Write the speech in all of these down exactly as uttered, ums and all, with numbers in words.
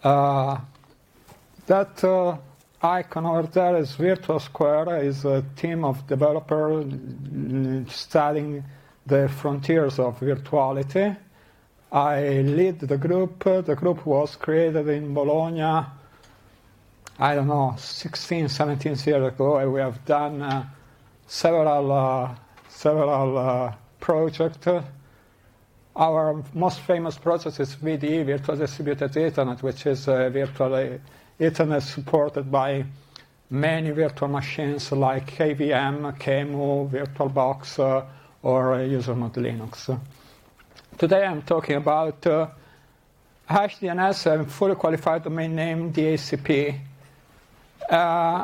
Uh, that uh, icon over there is VirtualSquare, is a team of developers studying the frontiers of virtuality. I lead the group. The group was created in Bologna, I don't know, sixteen, seventeen years ago. We have done uh, several, uh, several uh, projects. Our most famous project is V D E, Virtual Distributed Ethernet, which is uh, virtual Ethernet supported by many virtual machines like K V M, K M U, VirtualBox, uh, or uh, UserMod Linux. Today I'm talking about uh, HDNS and fully qualified domain name D H C P. Uh,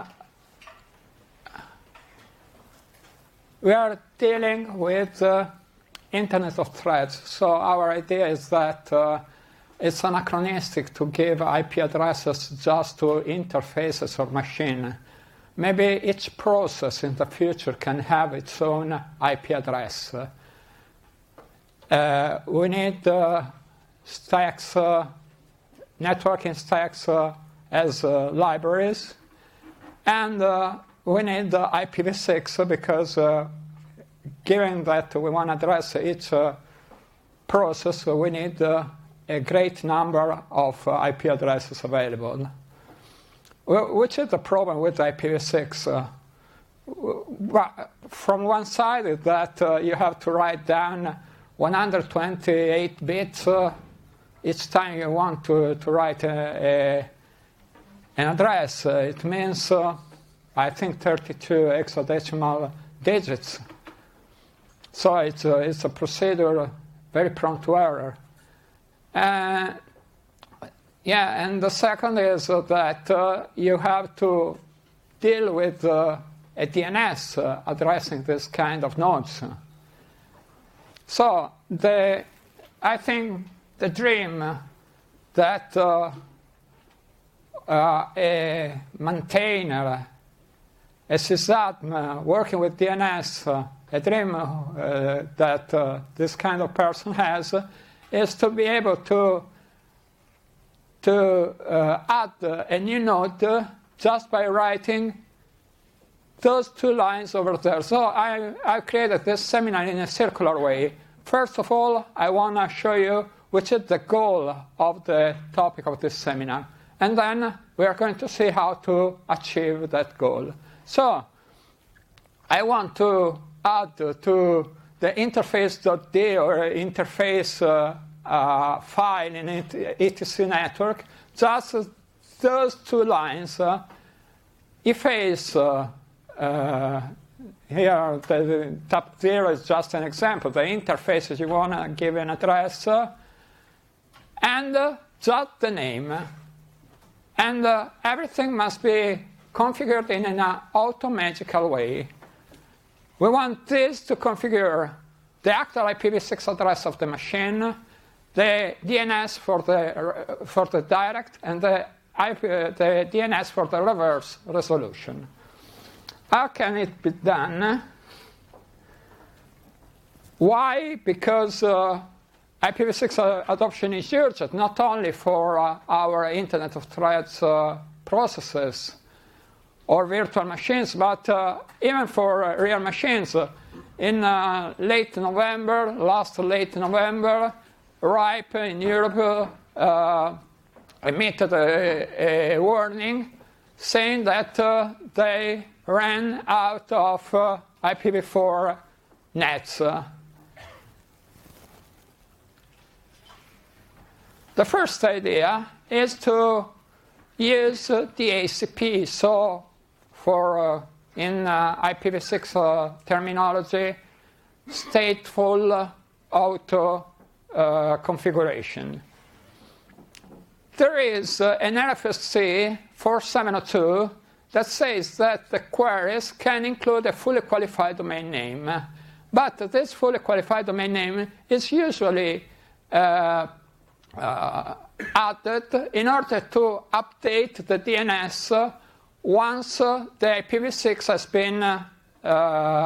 we are dealing with uh, Internet of Threads. So our idea is that uh, it's anachronistic to give I P addresses just to interfaces of machine. Maybe each process in the future can have its own I P address. Uh, we need uh, stacks, uh, networking stacks uh, as uh, libraries, and uh, we need uh, I P v six because uh, given that we want to address each uh, process, we need uh, a great number of uh, I P addresses available. Which is the problem with I P v six? Uh, from one side is that uh, you have to write down one hundred twenty-eight bits uh, each time you want to, to write a, a, an address. Uh, it means, uh, I think, thirty-two hexadecimal digits. So it's a, it's a procedure very prone to error. Uh, yeah, and the second is uh, that uh, you have to deal with uh, a D N S uh, addressing this kind of nodes. So the, I think the dream that uh, uh, a maintainer, a sysadmin working with D N S, uh, a dream uh, that uh, this kind of person has is to be able to, to uh, add a new node uh, just by writing those two lines over there. So I, I created this seminar in a circular way. First of all, I want to show you which is the goal of the topic of this seminar. And then we are going to see how to achieve that goal. So I want to add to the interface.d or interface uh, uh, file in E T C network just those two lines. Uh, efface uh, uh, here, the, the top zero is just an example. The interfaces you want to give an address uh, and uh, just the name. And uh, everything must be configured in an uh, automagical way. We want this to configure the actual I P v six address of the machine, the D N S for the, for the direct, and the, I P, the D N S for the reverse resolution. How can it be done? Why? Because uh, I P v six uh, adoption is urgent, not only for uh, our Internet of Threads uh, processes or virtual machines, but uh, even for uh, real machines. In uh, late November, last late November, RIPE in Europe uh, emitted a, a warning saying that uh, they ran out of uh, I P v four nets. The first idea is to use uh, D H C P. So for uh, in uh, I P v six uh, terminology, stateful uh, auto uh, configuration. There is uh, an N F S C four seven zero two that says that the queries can include a fully qualified domain name. But this fully qualified domain name is usually uh, uh, added in order to update the D N S once uh, the I P v six has been uh,